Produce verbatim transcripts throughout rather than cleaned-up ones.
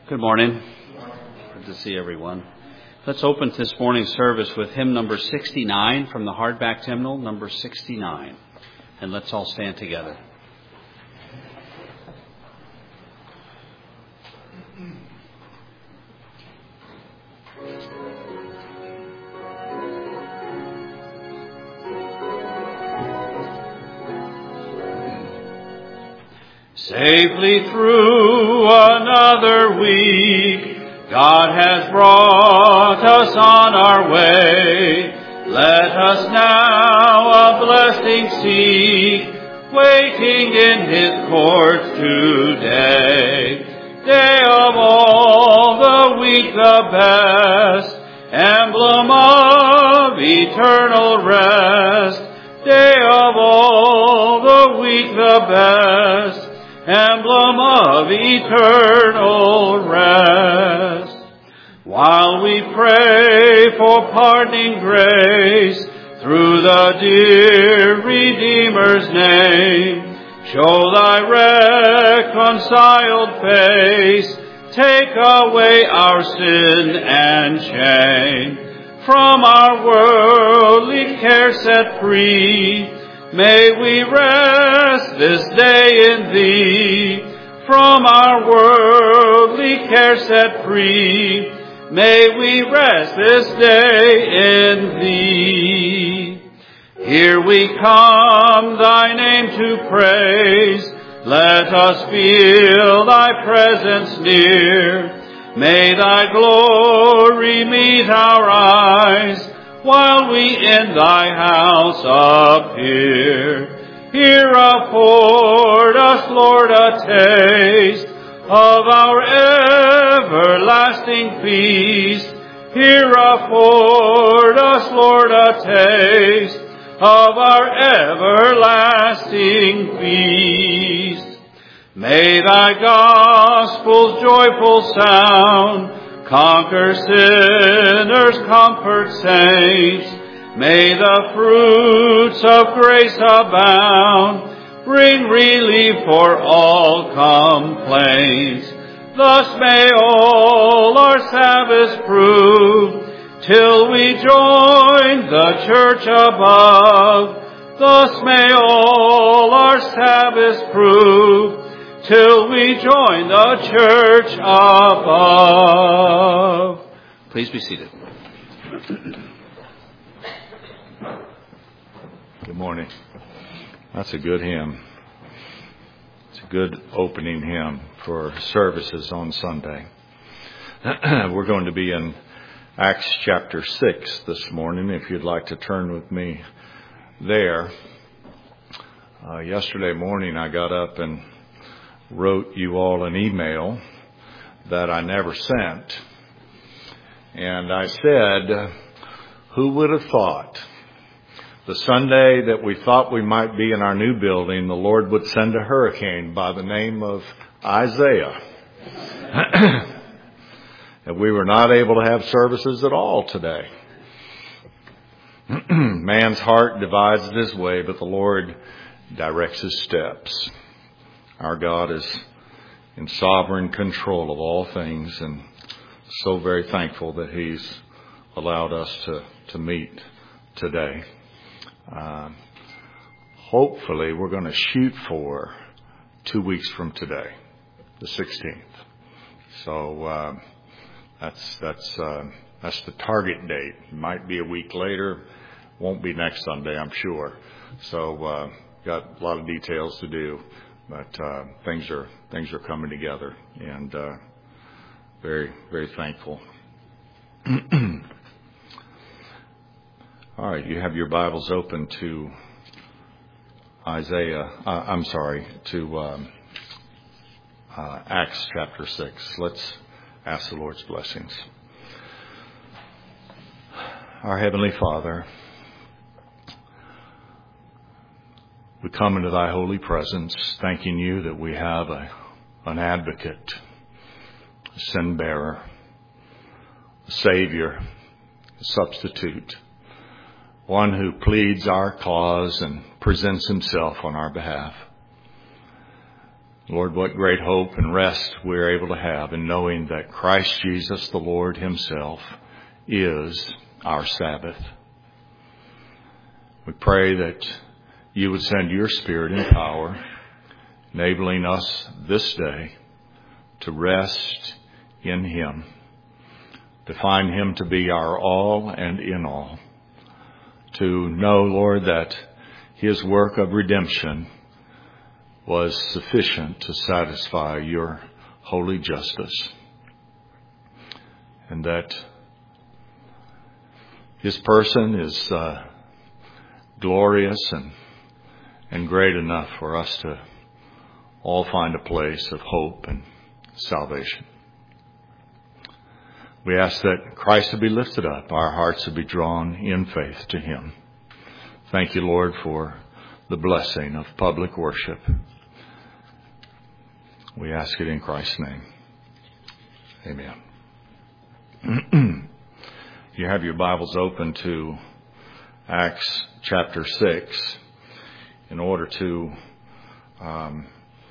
Good morning. Good to see everyone. Let's open this morning's service with hymn number sixty-nine from the hardback hymnal, number sixty-nine. And let's all stand together. Safely through another week, God has brought us on our way. Let us now a blessing seek, waiting in His courts today. Day of all the week the best, emblem of eternal rest. Day of all the week the best, emblem of eternal rest. While we pray for pardoning grace through the dear Redeemer's name, show thy reconciled face, take away our sin and shame. From our worldly care set free, may we rest this day in Thee. From our worldly care set free, may we rest this day in Thee. Here we come Thy name to praise. Let us feel Thy presence near. May Thy glory meet our eyes while we in Thy house appear. Here afford us, Lord, a taste of our everlasting feast. Here afford us, Lord, a taste of our everlasting feast. May Thy gospel's joyful sound conquer sinners, comfort saints. May the fruits of grace abound, bring relief for all complaints. Thus may all our Sabbaths prove, till we join the church above. Thus may all our Sabbaths prove, till we join the church above. Please be seated. Good morning. That's a good hymn. It's a good opening hymn for services on Sunday. We're going to be in Acts chapter six this morning, if you'd like to turn with me there. Uh, yesterday morning I got up and wrote you all an email that I never sent. And I said, who would have thought the Sunday that we thought we might be in our new building, the Lord would send a hurricane by the name of Isaiah. And we were not able to have services at all today. Man's heart divides his way, but the Lord directs his steps. Our God is in sovereign control of all things, and so very thankful that He's allowed us to, to meet today. Uh, hopefully we're going to shoot for two weeks from today, the sixteenth. So uh, that's that's uh, that's the target date. It might be a week later, won't be next Sunday, I'm sure. So uh, got a lot of details to do. But uh, things are things are coming together, and uh, very very thankful. All right, you have your Bibles open to Isaiah. Uh, I'm sorry, to um, uh, Acts chapter six. Let's ask the Lord's blessings. Our Heavenly Father, we come into Thy holy presence, thanking You that we have a, an advocate, a sin bearer, a Savior, a substitute, one who pleads our cause and presents Himself on our behalf. Lord, what great hope and rest we're able to have in knowing that Christ Jesus, the Lord himself, is our Sabbath. We pray that you would send your Spirit in power, enabling us this day to rest in him, to find him to be our all and in all, to know, Lord, that his work of redemption was sufficient to satisfy your holy justice, and that his person is uh, glorious and, and great enough for us to all find a place of hope and salvation. We ask that Christ would be lifted up, our hearts would be drawn in faith to him. Thank you, Lord, for the blessing of public worship. We ask it in Christ's name. Amen. You have your Bibles open to Acts chapter six in order to um,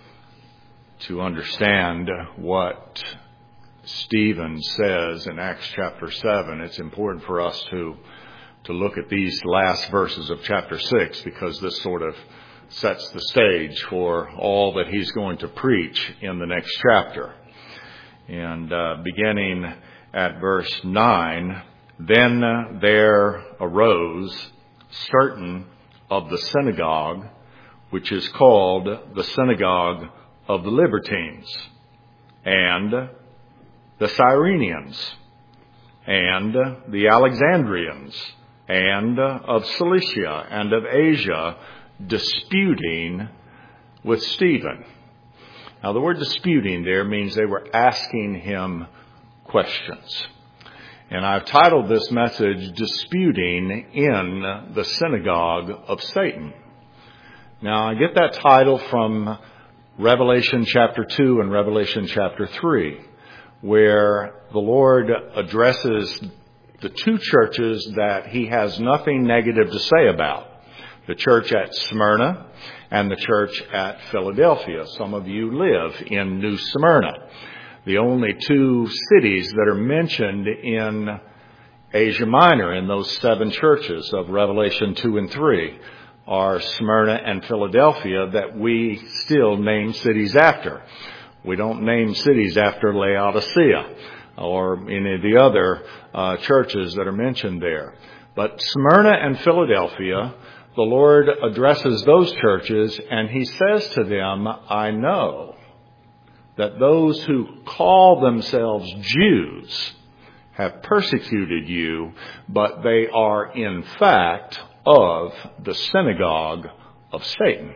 to understand what Stephen says in Acts chapter seven. It's important for us to to look at these last verses of chapter six, because this sort of sets the stage for all that he's going to preach in the next chapter. And uh, beginning at verse nine, then there arose certain of the synagogue, which is called the synagogue of the Libertines, and the Cyrenians, and the Alexandrians, and of Cilicia, and of Asia, disputing with Stephen. Now, the word disputing there means they were asking him questions. And I've titled this message, Disputing in the Synagogue of Satan. Now, I get that title from Revelation chapter two and Revelation chapter three, where the Lord addresses the two churches that he has nothing negative to say about. The church at Smyrna and the church at Philadelphia. Some of you live in New Smyrna. The only two cities that are mentioned in Asia Minor in those seven churches of Revelation two and three are Smyrna and Philadelphia, that we still name cities after. We don't name cities after Laodicea or any of the other uh, churches that are mentioned there. But Smyrna and Philadelphia, the Lord addresses those churches, and he says to them, I know that those who call themselves Jews have persecuted you, but they are in fact of the synagogue of Satan.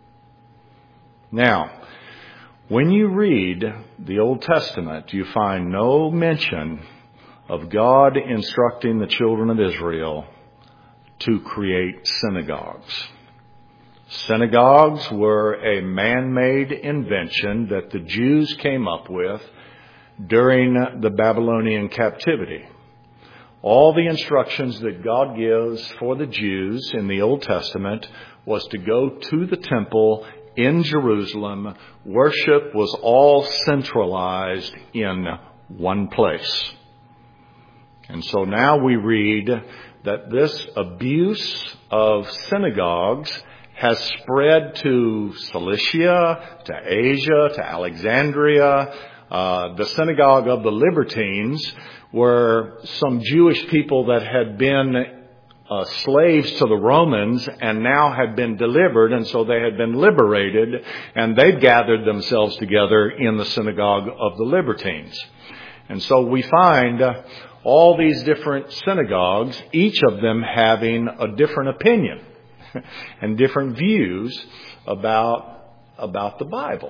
Now, when you read the Old Testament, you find no mention of God instructing the children of Israel to create synagogues. Synagogues were a man-made invention that the Jews came up with during the Babylonian captivity. All the instructions that God gives for the Jews in the Old Testament was to go to the temple in Jerusalem. Worship was all centralized in one place. And so now we read that this abuse of synagogues has spread to Cilicia, to Asia, to Alexandria. Uh, the synagogue of the Libertines were some Jewish people that had been uh, slaves to the Romans and now had been delivered, and so they had been liberated, and they'd gathered themselves together in the synagogue of the Libertines. And so we find uh, all these different synagogues, each of them having a different opinion and different views about, about the Bible.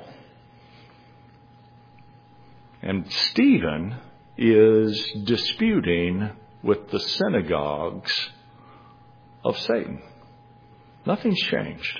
And Stephen is disputing with the synagogues of Satan. Nothing's changed.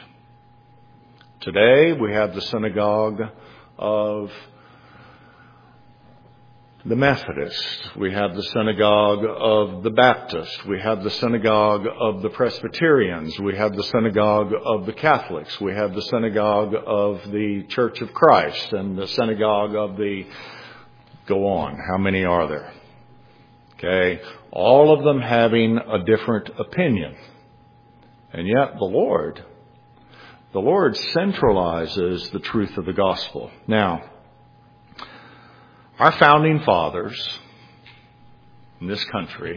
Today we have the synagogue of the Methodist. We have the synagogue of the Baptist. We have the synagogue of the Presbyterians. We have the synagogue of the Catholics. We have the synagogue of the Church of Christ and the synagogue of the... Go on. How many are there? Okay. All of them having a different opinion. And yet the Lord, the Lord centralizes the truth of the gospel. Now, our founding fathers in this country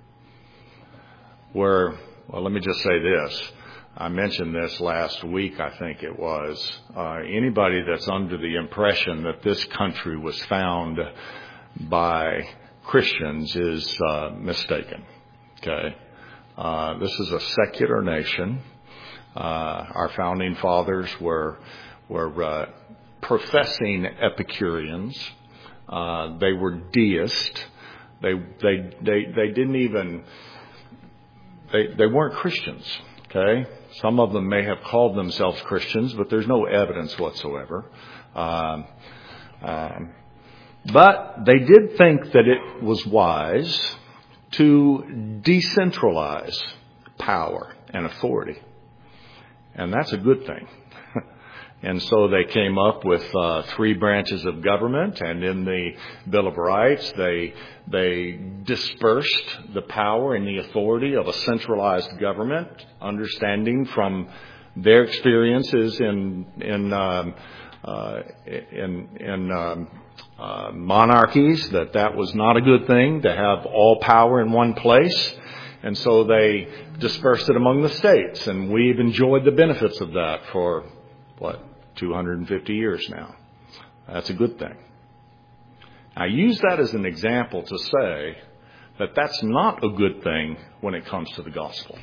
were, well, let me just say this. I mentioned this last week, I think it was. Uh, anybody that's under the impression that this country was found by Christians is uh, mistaken. Okay? Uh, this is a secular nation. Uh, our founding fathers were, were uh, professing Epicureans. Uh, they were deists. They, they, they, they didn't even, they, they weren't Christians. Okay. Some of them may have called themselves Christians, but there's no evidence whatsoever. Um, um, but they did think that it was wise to decentralize power and authority. And that's a good thing. And so they came up with uh, three branches of government, and in the Bill of Rights, they they dispersed the power and the authority of a centralized government, understanding from their experiences in in um, uh, in, in um, uh, monarchies that that was not a good thing to have all power in one place. And so they dispersed it among the states, and we've enjoyed the benefits of that for what, two hundred fifty years now. That's a good thing. I use that as an example to say that that's not a good thing when it comes to the gospel.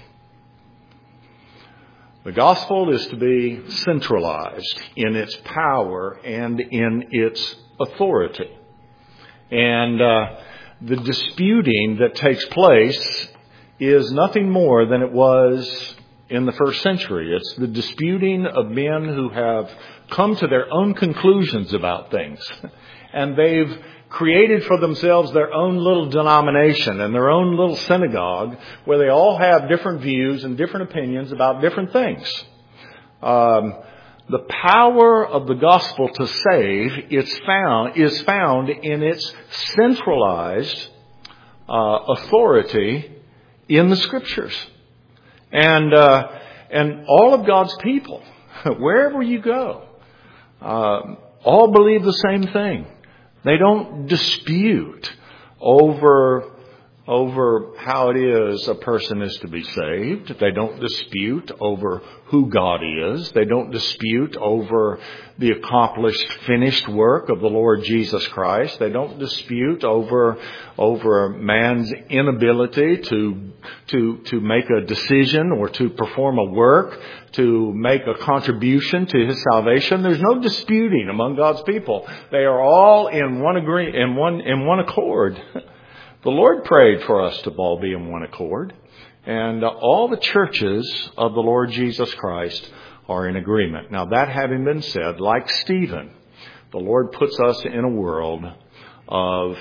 The gospel is to be centralized in its power and in its authority. And uh, the disputing that takes place is nothing more than it was in the first century. It's the disputing of men who have come to their own conclusions about things. And they've created for themselves their own little denomination and their own little synagogue where they all have different views and different opinions about different things. Um, the power of the gospel to save is found, is found in its centralized uh, authority in the Scriptures. And uh, and all of God's people, wherever you go, uh, all believe the same thing. They don't dispute over over how it is a person is to be saved. They don't dispute over who God is. They don't dispute over the accomplished, finished work of the Lord Jesus Christ. They don't dispute over over man's inability to to to make a decision or to perform a work, to make a contribution to his salvation. There's no disputing among God's people. They are all in one agree in one in one accord. The Lord prayed for us to all be in one accord. And uh, all the churches of the Lord Jesus Christ are in agreement. Now, that having been said, like Stephen, the Lord puts us in a world of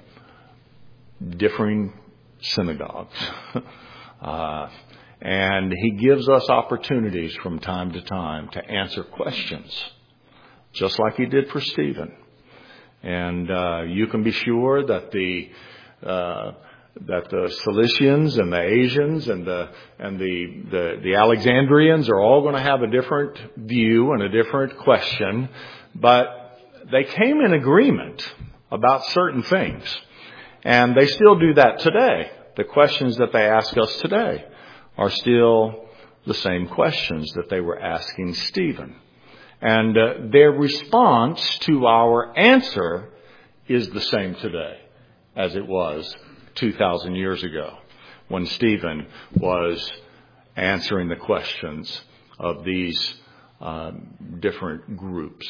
differing synagogues. uh, and He gives us opportunities from time to time to answer questions, just like He did for Stephen. And uh, you can be sure that the Uh, that the Cilicians and the Asians and the and the, the the Alexandrians are all going to have a different view and a different question, but they came in agreement about certain things, and they still do that today. The questions that they ask us today are still the same questions that they were asking Stephen, and uh, their response to our answer is the same today as it was two thousand years ago when Stephen was answering the questions of these uh, different groups.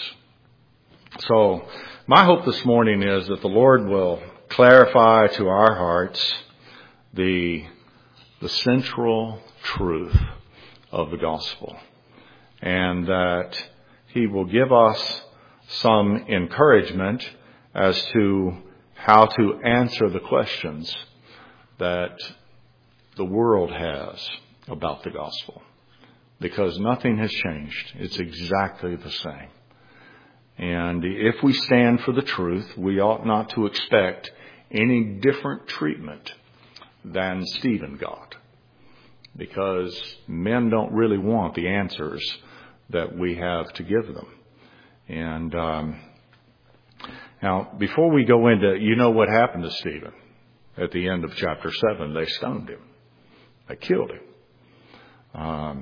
So my hope this morning is that the Lord will clarify to our hearts the, the central truth of the gospel, and that He will give us some encouragement as to how to answer the questions that the world has about the gospel. Because nothing has changed. It's exactly the same. And if we stand for the truth, we ought not to expect any different treatment than Stephen got. Because men don't really want the answers that we have to give them. And um, now, before we go into, you know what happened to Stephen at the end of chapter seven. They stoned him. They killed him. Um,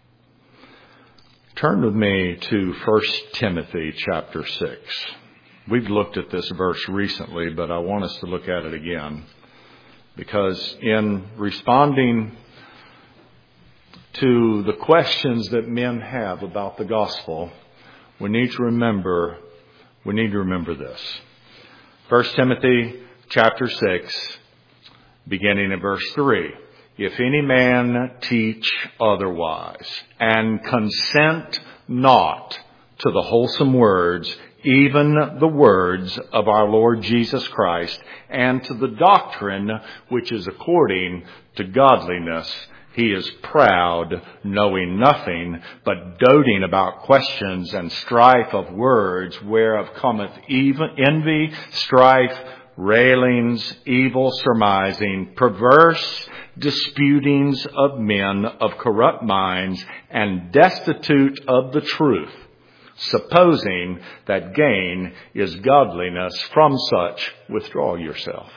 turn with me to First Timothy chapter six. We've looked at this verse recently, but I want us to look at it again. Because in responding to the questions that men have about the gospel, we need to remember, we need to remember this. First Timothy chapter six, beginning at verse three. If any man teach otherwise, and consent not to the wholesome words, even the words of our Lord Jesus Christ, and to the doctrine which is according to godliness, he is proud, knowing nothing, but doting about questions and strife of words, whereof cometh even envy, strife, railings, evil surmising, perverse disputings of men of corrupt minds, and destitute of the truth, supposing that gain is godliness. From such withdraw yourself.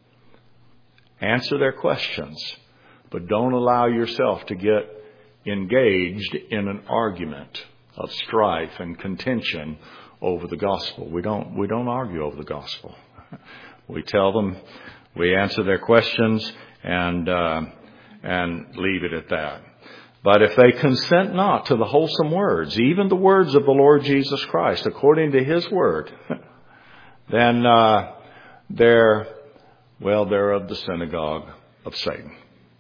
Answer their questions, but don't allow yourself to get engaged in an argument of strife and contention over the gospel. We don't, we don't argue over the gospel. We tell them, we answer their questions, and uh, and leave it at that. But if they consent not to the wholesome words, even the words of the Lord Jesus Christ, according to His word, then uh, they're, well, they're of the synagogue of Satan.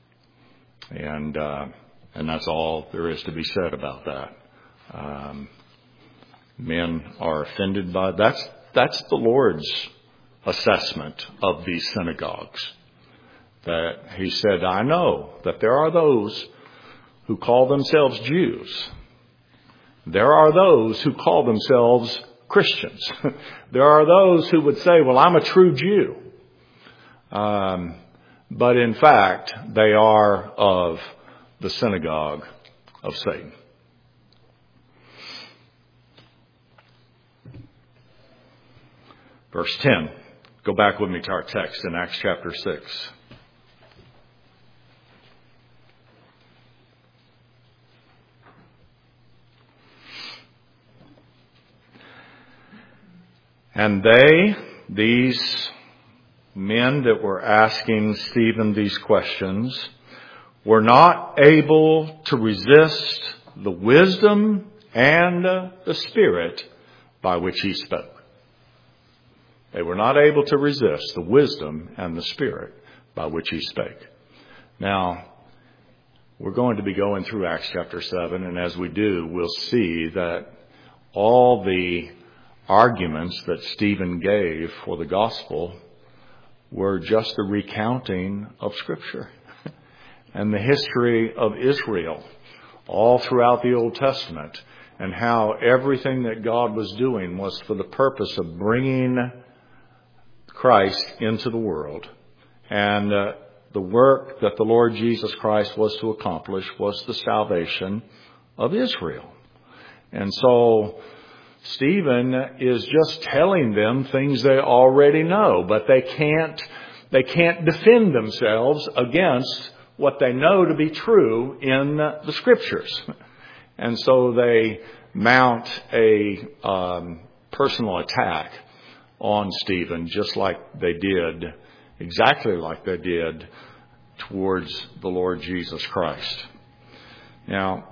And uh, and that's all there is to be said about that. Um, men are offended by that's that's the Lord's assessment of these synagogues. That He said, I know that there are those who call themselves Jews. There are those who call themselves Christians. There are those who would say, well, I'm a true Jew. Um, but in fact, they are of the synagogue of Satan. Verse ten. Go back with me to our text in Acts chapter six. And they, these men that were asking Stephen these questions, were not able to resist the wisdom and the spirit by which he spoke. They were not able to resist the wisdom and the spirit by which he spake. Now, we're going to be going through Acts chapter seven, and as we do, we'll see that all the arguments that Stephen gave for the gospel were just a recounting of Scripture and the history of Israel all throughout the Old Testament, and how everything that God was doing was for the purpose of bringing Christ into the world. And uh, the work that the Lord Jesus Christ was to accomplish was the salvation of Israel. And so Stephen is just telling them things they already know, but they can't, they can't defend themselves against what they know to be true in the Scriptures. And so they mount a um, personal attack on Stephen, just like they did, exactly like they did towards the Lord Jesus Christ. Now,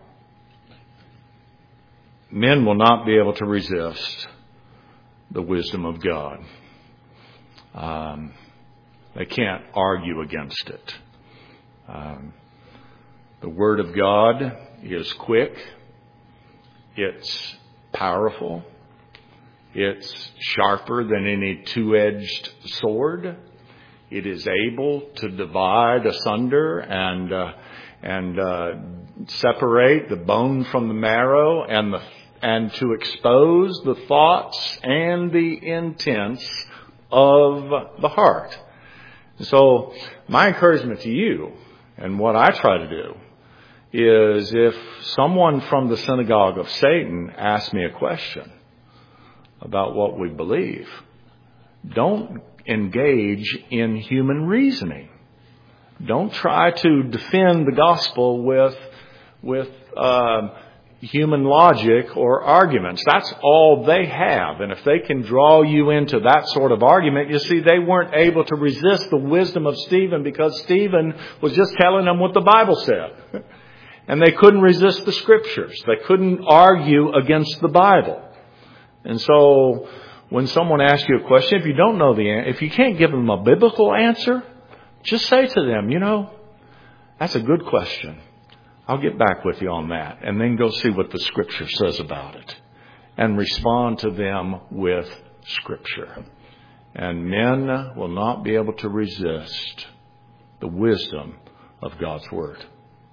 men will not be able to resist the wisdom of God. Um, they can't argue against it. Um, the Word of God is quick. It's powerful. It's sharper than any two-edged sword. It is able to divide asunder and uh, and uh, separate the bone from the marrow, and the and to expose the thoughts and the intents of the heart. So my encouragement to you, and what I try to do, is if someone from the synagogue of Satan asks me a question about what we believe, don't engage in human reasoning. Don't try to defend the gospel with with uh, human logic or arguments. That's all they have. And if they can draw you into that sort of argument, you see, they weren't able to resist the wisdom of Stephen because Stephen was just telling them what the Bible said. And they couldn't resist the Scriptures. They couldn't argue against the Bible. And so when someone asks you a question, if you don't know the answer, if you can't give them a biblical answer, just say to them, you know, that's a good question. I'll get back with you on that. And then go see what the Scripture says about it. And respond to them with Scripture. And men will not be able to resist the wisdom of God's Word.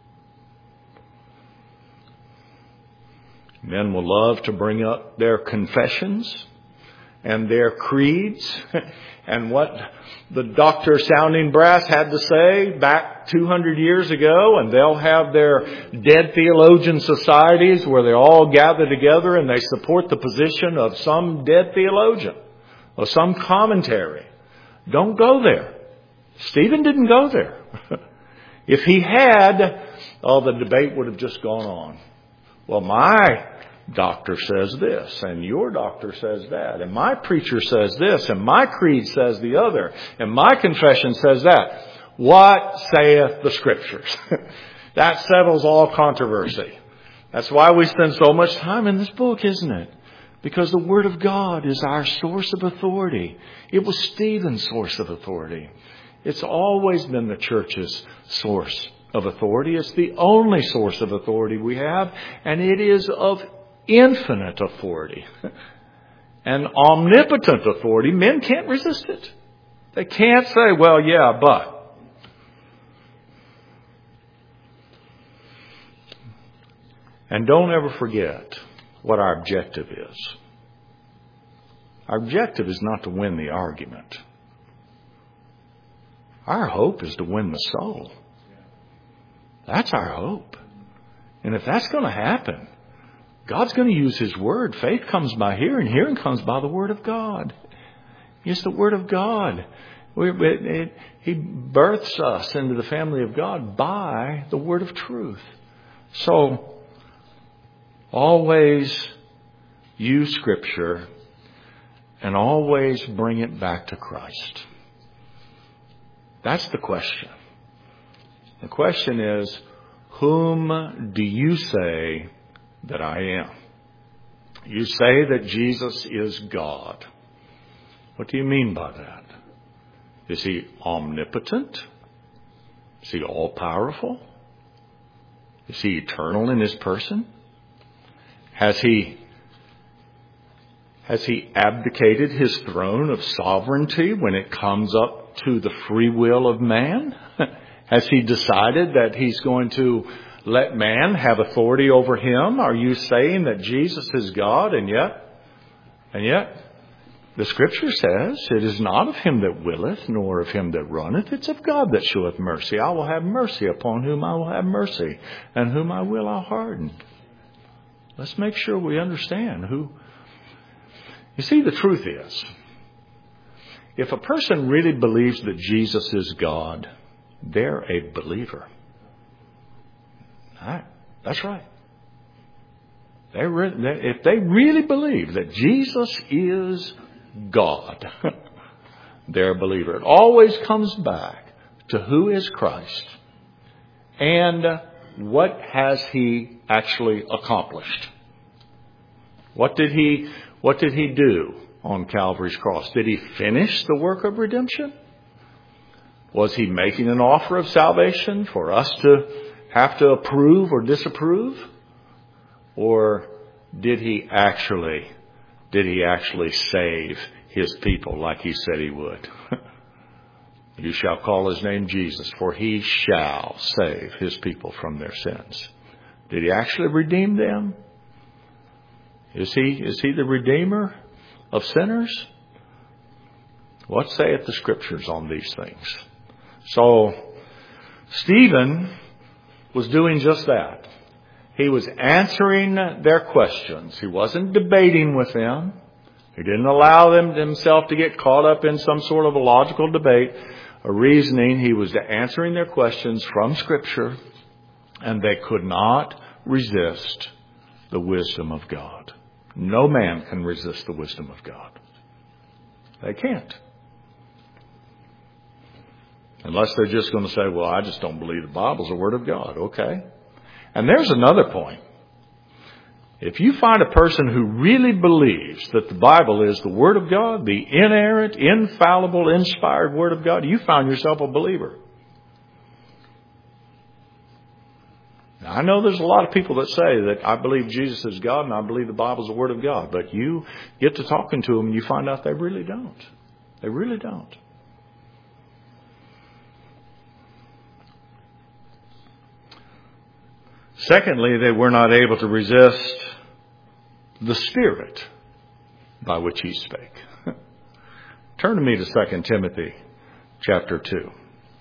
Men will love to bring up their confessions and their creeds and what the doctor sounding brass had to say back two hundred years ago. And they'll have their dead theologian societies where they all gather together and they support the position of some dead theologian or some commentary. Don't go there. Stephen didn't go there. If he had, oh, the debate would have just gone on. Well, my doctor says this, and your doctor says that, and my preacher says this, and my creed says the other, and my confession says that. What saith the Scriptures? That settles all controversy. That's why we spend so much time in this book, isn't it? Because the Word of God is our source of authority. It was Stephen's source of authority. It's always been the church's source of authority. It's the only source of authority we have, and it is of infinite authority and omnipotent authority. Men can't resist it. They can't say, well, yeah, but. And don't ever forget what our objective is. Our objective is not to win the argument. Our hope is to win the soul. That's our hope. And if that's going to happen, God's going to use His Word. Faith comes by hearing. Hearing comes by the Word of God. It's the Word of God. We, it, it, he births us into the family of God by the Word of truth. So, always use Scripture and always bring it back to Christ. That's the question. The question is, whom do you say that I am? You say that Jesus is God. What do you mean by that? Is He omnipotent? Is He all-powerful? Is He eternal in His person? Has He has He abdicated His throne of sovereignty when it comes up to the free will of man? Has He decided that He's going to let man have authority over Him? Are you saying that Jesus is God? And yet, and yet, the Scripture says, it is not of him that willeth, nor of him that runneth. It's of God that showeth mercy. I will have mercy upon whom I will have mercy, and whom I will I'll harden. Let's make sure we understand who. You see, the truth is, if a person really believes that Jesus is God, they're a believer. Right? That's right. They re- they, if they really believe that Jesus is God, they're a believer. It always comes back to who is Christ and what has He actually accomplished. What did He, what did He do on Calvary's cross? Did He finish the work of redemption? Was He making an offer of salvation for us to have to approve or disapprove? Or did He actually did he actually save his people like he said he would? You shall call his name Jesus, for he shall save his people from their sins. Did he actually redeem them? Is he, is he the redeemer of sinners? What saith the Scriptures on these things? So, Stephen was doing just that. He was answering their questions. He wasn't debating with them. He didn't allow them himself to get caught up in some sort of a logical debate or reasoning. He was answering their questions from Scripture, and they could not resist the wisdom of God. No man can resist the wisdom of God. They can't. Unless they're just going to say, well, I just don't believe the Bible's the Word of God. Okay. And there's another point. If you find a person who really believes that the Bible is the Word of God, the inerrant, infallible, inspired Word of God, you found yourself a believer. Now, I know there's a lot of people that say that I believe Jesus is God and I believe the Bible is the Word of God. But you get to talking to them and you find out they really don't. They really don't. Secondly, they were not able to resist the Spirit by which he spake. Turn to me to Second Timothy chapter two.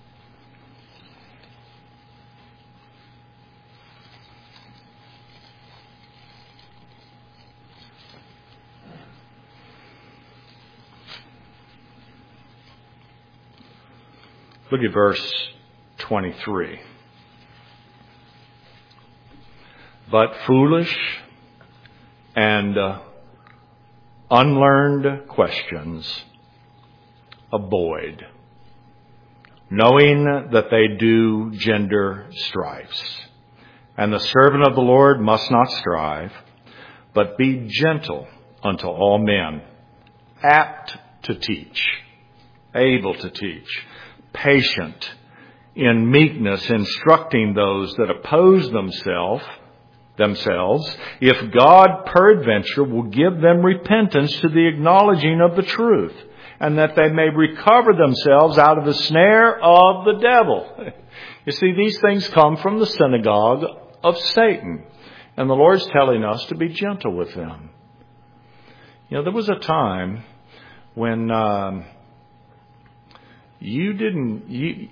Look at verse twenty-three. But foolish and uh, unlearned questions avoid, knowing that they do gender strifes. And the servant of the Lord must not strive, but be gentle unto all men, apt to teach, able to teach, patient, in meekness, instructing those that oppose themselves, themselves, if God peradventure will give them repentance to the acknowledging of the truth, and that they may recover themselves out of the snare of the devil. You see, these things come from the synagogue of Satan, and the Lord's telling us to be gentle with them. You know, there was a time when um, you didn't, you,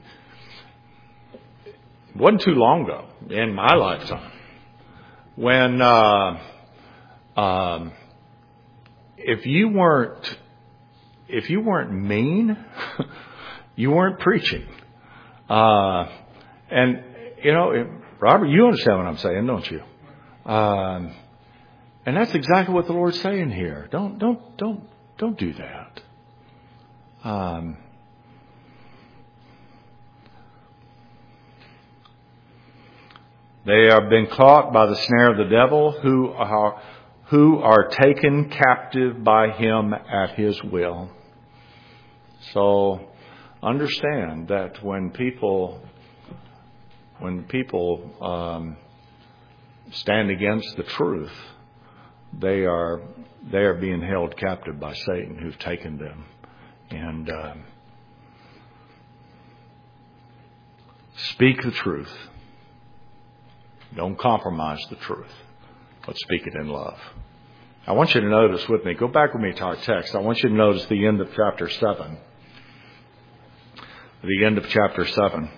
it wasn't too long ago in my lifetime, when uh, um, if you weren't if you weren't mean, you weren't preaching. Uh, and you know, Robert, you understand what I'm saying, don't you? Um, and that's exactly what the Lord's saying here. Don't don't don't don't do that. Um, They have been caught by the snare of the devil, who are, who are taken captive by him at his will. So understand that when people, when people um, stand against the truth, they are they are being held captive by Satan, who've taken them. And um, speak the truth. Don't compromise the truth, but speak it in love. I want you to notice with me, go back with me to our text. I want you to notice the end of chapter seven. The end of chapter seven.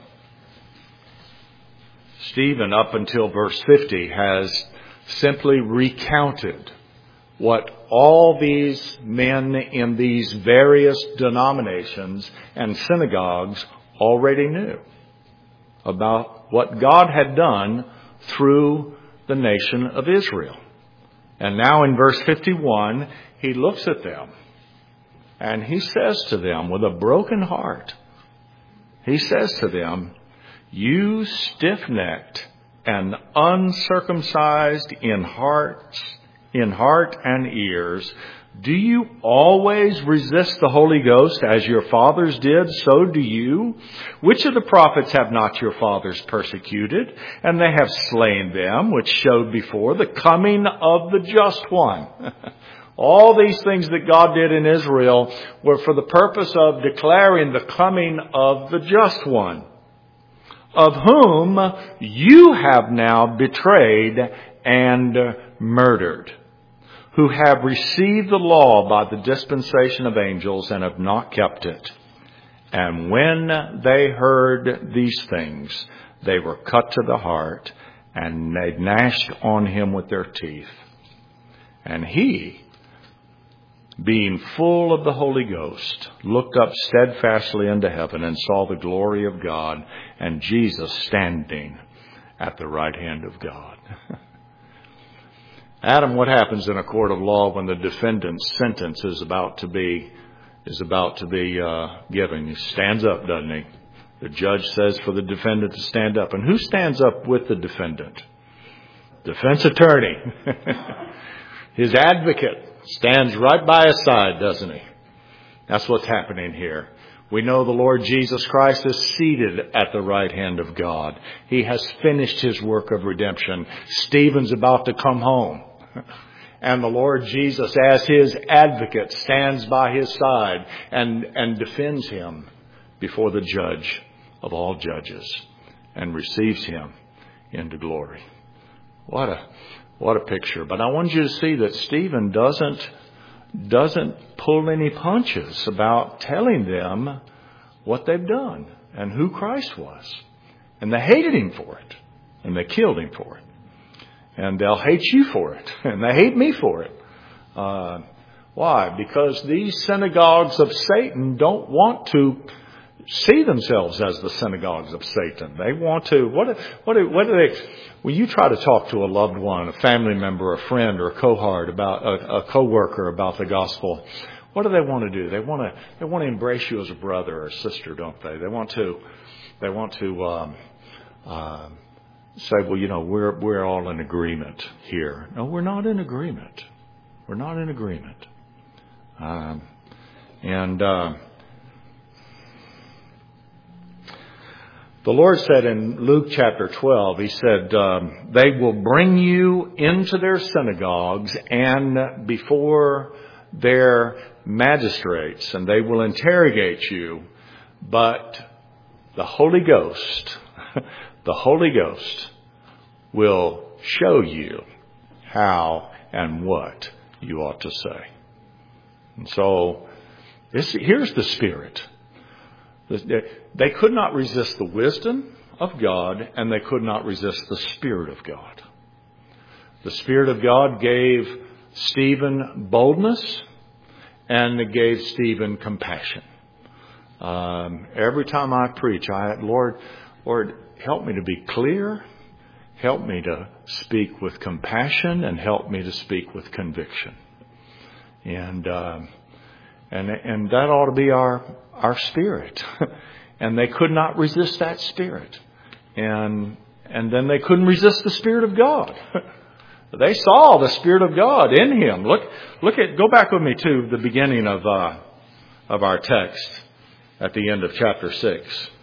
Stephen, up until verse fifty, has simply recounted what all these men in these various denominations and synagogues already knew about what God had done through the nation of Israel. And now in verse fifty-one, he looks at them and he says to them with a broken heart, he says to them, you stiff-necked and uncircumcised in hearts, in heart and ears, do you always resist the Holy Ghost as your fathers did? So do you. Which of the prophets have not your fathers persecuted? And they have slain them, which showed before the coming of the just one. All these things that God did in Israel were for the purpose of declaring the coming of the just one, of whom you have now betrayed and murdered, who have received the law by the dispensation of angels and have not kept it. And when they heard these things, they were cut to the heart, and they gnashed on him with their teeth. And he, being full of the Holy Ghost, looked up steadfastly into heaven and saw the glory of God and Jesus standing at the right hand of God. Adam, what happens in a court of law when the defendant's sentence is about to be is about to be uh, given? He stands up, doesn't he? The judge says for the defendant to stand up. And who stands up with the defendant? Defense attorney. His advocate stands right by his side, doesn't he? That's what's happening here. We know the Lord Jesus Christ is seated at the right hand of God. He has finished his work of redemption. Stephen's about to come home. And the Lord Jesus, as his advocate, stands by his side and, and defends him before the judge of all judges and receives him into glory. What a what a picture. But I want you to see that Stephen doesn't doesn't pull any punches about telling them what they've done and who Christ was. And they hated him for it. And they killed him for it. And they'll hate you for it. And they hate me for it. Uh, why? Because these synagogues of Satan don't want to see themselves as the synagogues of Satan. They want to, what, what, what do they, when you try to talk to a loved one, a family member, a friend, or a cohort about, a, a co-worker about the gospel, what do they want to do? They want to, they want to embrace you as a brother or sister, don't they? They want to, they want to, um, uh, say, well, you know, we're, we're all in agreement here. No, we're not in agreement. We're not in agreement. Um, and, uh, the Lord said in Luke chapter twelve, He said, um, they will bring you into their synagogues and before their magistrates, and they will interrogate you. But the Holy Ghost, the Holy Ghost will show you how and what you ought to say. And so this, here's the Spirit. They could not resist the wisdom of God, and they could not resist the Spirit of God. The Spirit of God gave Stephen boldness, and it gave Stephen compassion. Um, every time I preach, I, Lord, Lord, help me to be clear, help me to speak with compassion, and help me to speak with conviction. And uh, and and that ought to be our our spirit. And they could not resist that Spirit. And and then they couldn't resist the Spirit of God. They saw the Spirit of God in him. Look look at go back with me to the beginning of uh, of our text at the end of chapter six.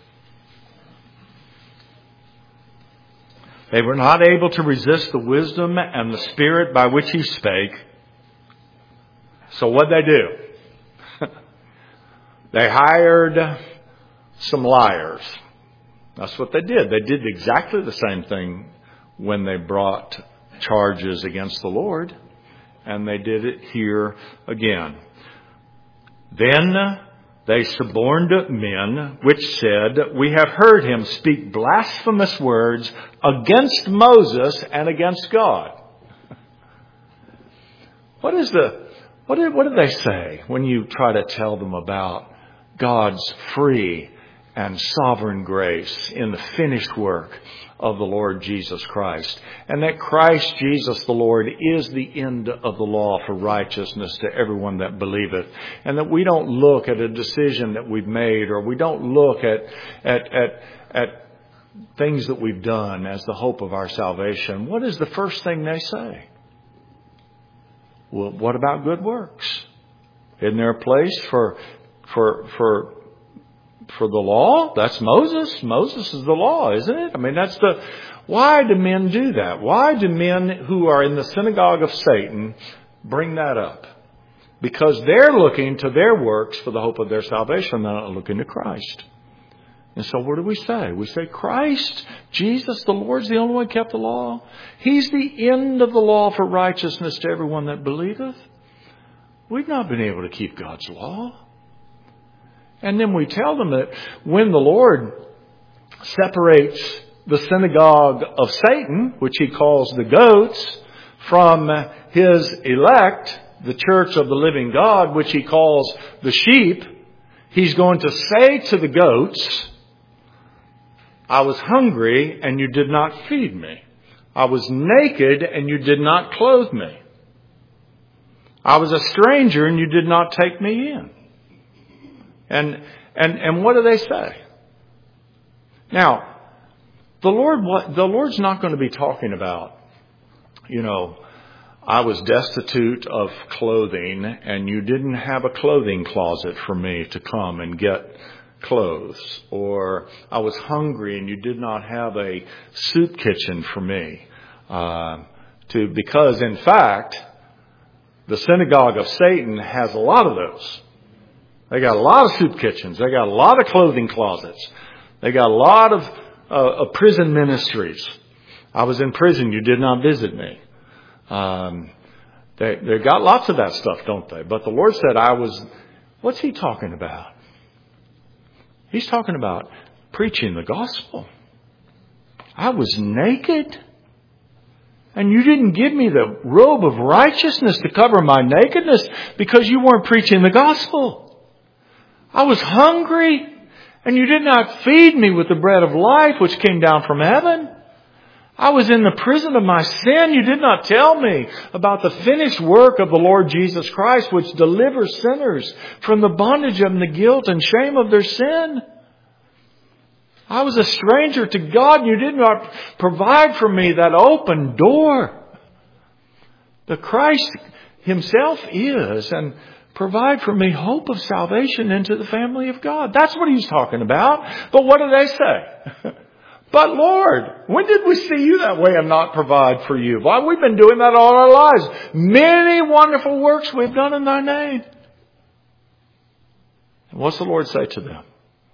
They were not able to resist the wisdom and the Spirit by which he spake. So what'd they do? They hired some liars. That's what they did. They did exactly the same thing when they brought charges against the Lord. And they did it here again. Then they suborned men, which said, we have heard him speak blasphemous words against Moses and against God. What is the, what did, what did they say when you try to tell them about God's free and sovereign grace in the finished work of the Lord Jesus Christ, and that Christ Jesus the Lord is the end of the law for righteousness to everyone that believeth, and that we don't look at a decision that we've made, or we don't look at at at, at things that we've done as the hope of our salvation. What is the first thing they say? Well, what about good works? Isn't there a place for For for for the law? That's Moses. Moses is the law, isn't it? I mean, that's the... Why do men do that? Why do men who are in the synagogue of Satan bring that up? because they're looking to their works for the hope of their salvation. They're not looking to Christ. And so what do we say? We say Christ, Jesus, the Lord's the only one who kept the law. He's the end of the law for righteousness to everyone that believeth. We've not been able to keep God's law. And then we tell them that when the Lord separates the synagogue of Satan, which he calls the goats, from his elect, the church of the living God, which he calls the sheep, he's going to say to the goats, I was hungry and you did not feed me. I was naked and you did not clothe me. I was a stranger and you did not take me in. And and and what do they say? Now, the Lord the Lord's not going to be talking about, you know, I was destitute of clothing and you didn't have a clothing closet for me to come and get clothes. Or I was hungry and you did not have a soup kitchen for me. Uh, to because in fact, the synagogue of Satan has a lot of those. They got a lot of soup kitchens. They got a lot of clothing closets. They got a lot of, uh, of prison ministries. I was in prison. You did not visit me. Um, they, they got lots of that stuff, don't they? But the Lord said I was, what's he talking about? He's talking about preaching the gospel. I was naked. And you didn't give me the robe of righteousness to cover my nakedness because you weren't preaching the gospel. I was hungry and you did not feed me with the bread of life which came down from heaven. I was in the prison of my sin. You did not tell me about the finished work of the Lord Jesus Christ which delivers sinners from the bondage of the guilt and shame of their sin. I was a stranger to God. You did not provide for me that open door. The Christ himself is and provide for me hope of salvation into the family of God. That's what he's talking about. But what do they say? But Lord, when did we see you that way and not provide for you? Why, we've been doing that all our lives. Many wonderful works we've done in thy name. And what's the Lord say to them?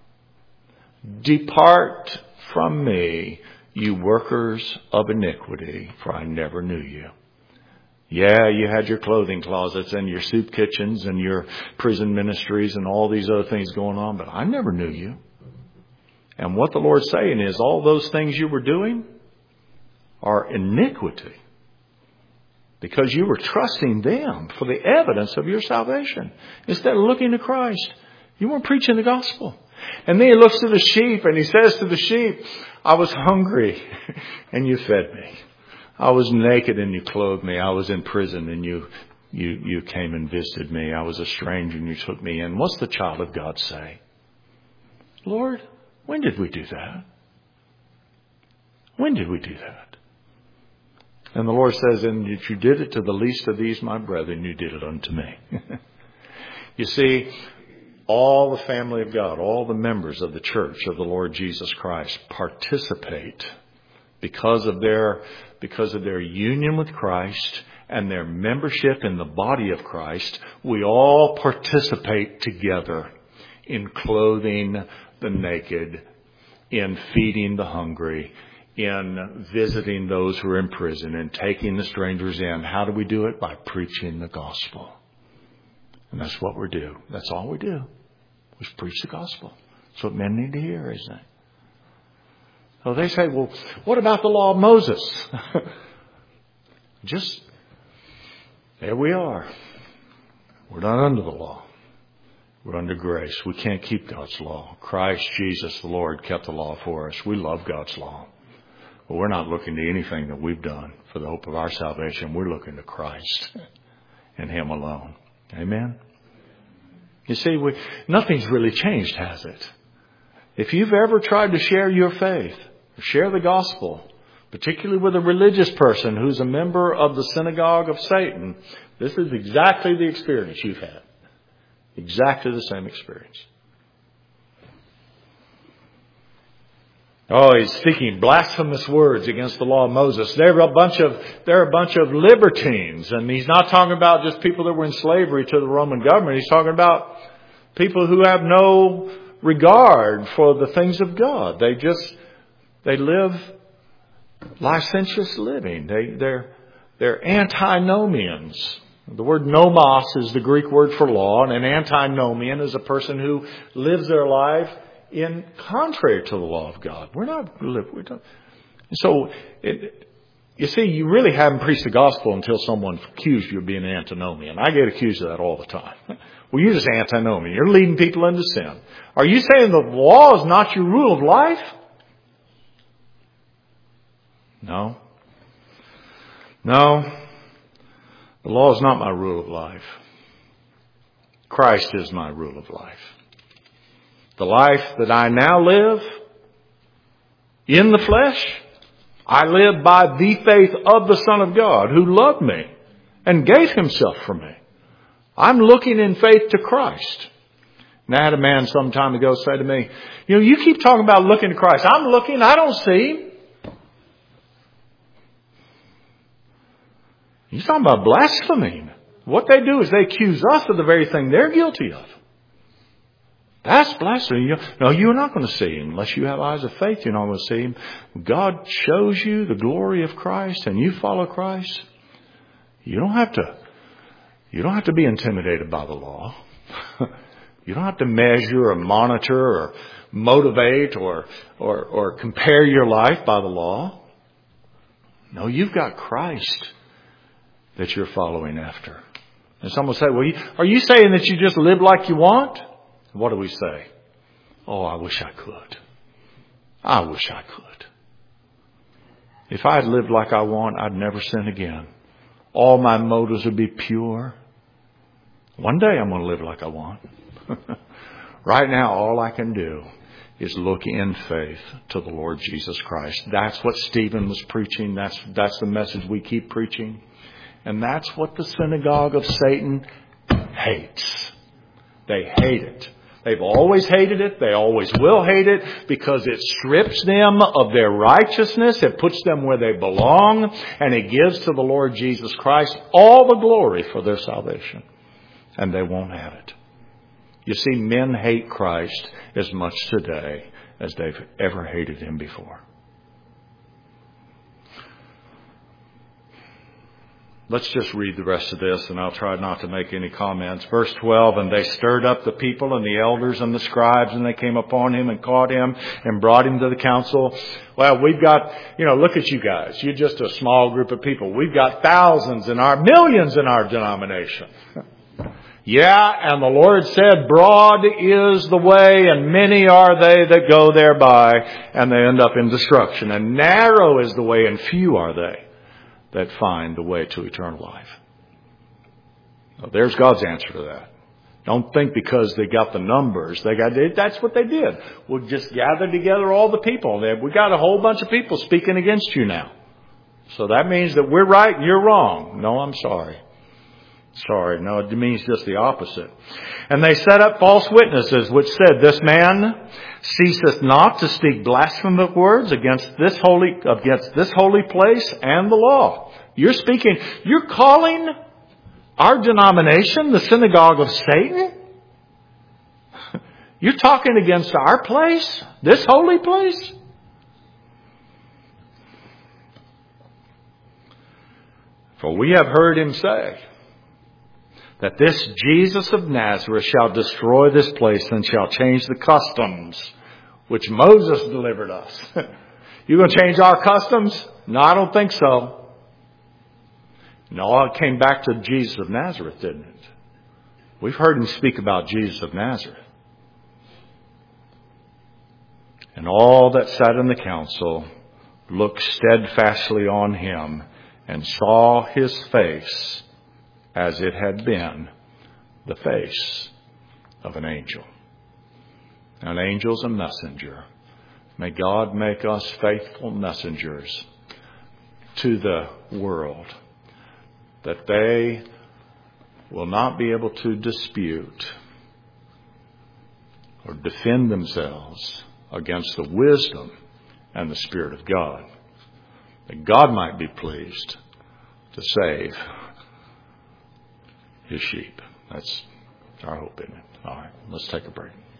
Depart from me, you workers of iniquity, for I never knew you. Yeah, you had your clothing closets and your soup kitchens and your prison ministries and all these other things going on, but I never knew you. And what the Lord's saying is all those things you were doing are iniquity because you were trusting them for the evidence of your salvation instead of looking to Christ. You weren't preaching the gospel. And then he looks to the sheep and he says to the sheep, I was hungry and you fed me. I was naked and you clothed me. I was in prison and you, you, you came and visited me. I was a stranger and you took me in. What's the child of God say? Lord, when did we do that? When did we do that? And the Lord says, and if you did it to the least of these, my brethren, you did it unto me. You see, all the family of God, all the members of the church of the Lord Jesus Christ participate because of their, because of their union with Christ and their membership in the body of Christ. We all participate together in clothing the naked, in feeding the hungry, in visiting those who are in prison, and taking the strangers in. How do we do it? By preaching the gospel. And that's what we do. That's all we do. We preach the gospel. That's what men need to hear, isn't it? So they say, well, what about the law of Moses? Just, there we are. We're not under the law. We're under grace. We can't keep God's law. Christ Jesus, the Lord, kept the law for us. We love God's law. But we're not looking to anything that we've done for the hope of our salvation. We're looking to Christ and Him alone. Amen? You see, we, nothing's really changed, has it? If you've ever tried to share your faith, share the gospel, particularly with a religious person who's a member of the synagogue of Satan, this is exactly the experience you've had. Exactly the same experience. Oh, he's speaking blasphemous words against the law of Moses. They're a bunch of, they're a bunch of libertines. And he's not talking about just people that were in slavery to the Roman government. He's talking about people who have no regard for the things of God. They just, they live licentious living. They, they're, they're antinomians. The word nomos is the Greek word for law, and an antinomian is a person who lives their life in contrary to the law of God. We're not, we don't. So, it, you see, you really haven't preached the gospel until someone accused you of being an antinomian. I get accused of that all the time. Well, you're just antinomian. You're leading people into sin. Are you saying the law is not your rule of life? No. No. The law is not my rule of life. Christ is my rule of life. The life that I now live in the flesh, I live by the faith of the Son of God who loved me and gave himself for me. I'm looking in faith to Christ. And I had a man some time ago say to me, you know, you keep talking about looking to Christ. I'm looking, I don't see him. He's talking about blaspheming. What they do is they accuse us of the very thing they're guilty of. That's blasphemy. No, you're not going to see him. Unless you have eyes of faith, you're not going to see him. God shows you the glory of Christ and you follow Christ. You don't have to, you don't have to be intimidated by the law. You don't have to measure or monitor or motivate or, or, or compare your life by the law. No, you've got Christ that you're following after. And someone will say, well, are you saying that you just live like you want? What do we say? Oh, I wish I could. I wish I could. If I had lived like I want, I'd never sin again. All my motives would be pure. One day I'm going to live like I want. Right now, all I can do is look in faith to the Lord Jesus Christ. That's what Stephen was preaching. That's, that's the message we keep preaching. And that's what the synagogue of Satan hates. They hate it. They've always hated it. They always will hate it because it strips them of their righteousness. It puts them where they belong. And it gives to the Lord Jesus Christ all the glory for their salvation. And they won't have it. You see, men hate Christ as much today as they've ever hated him before. Let's just read the rest of this, and I'll try not to make any comments. Verse twelve, and they stirred up the people and the elders and the scribes, and they came upon him and caught him and brought him to the council. Well, we've got, you know, look at you guys. You're just a small group of people. We've got thousands in our, millions in our denomination. Yeah, and the Lord said, broad is the way, and many are they that go thereby, and they end up in destruction. And narrow is the way, and few are they that find the way to eternal life. Well, there's God's answer to that. Don't think because they got the numbers, they got that's what they did. We'll just gather together all the people. We got a whole bunch of people speaking against you now. So that means that we're right and you're wrong. No, I'm sorry. Sorry, no, it means just the opposite. And they set up false witnesses, which said, this man ceaseth not to speak blasphemous words against this holy, against this holy place and the law. You're speaking, you're calling our denomination the synagogue of Satan? You're talking against our place, this holy place? For we have heard him say, that this Jesus of Nazareth shall destroy this place and shall change the customs which Moses delivered us. You going to change our customs? No, I don't think so. No, it came back to Jesus of Nazareth, didn't it? We've heard him speak about Jesus of Nazareth. And all that sat in the council looked steadfastly on him and saw his face as it had been the face of an angel. An angel's a messenger. May God make us faithful messengers to the world, that they will not be able to dispute or defend themselves against the wisdom and the Spirit of God, that God might be pleased to save His sheep. That's our hope, isn't it? All right, let's take a break.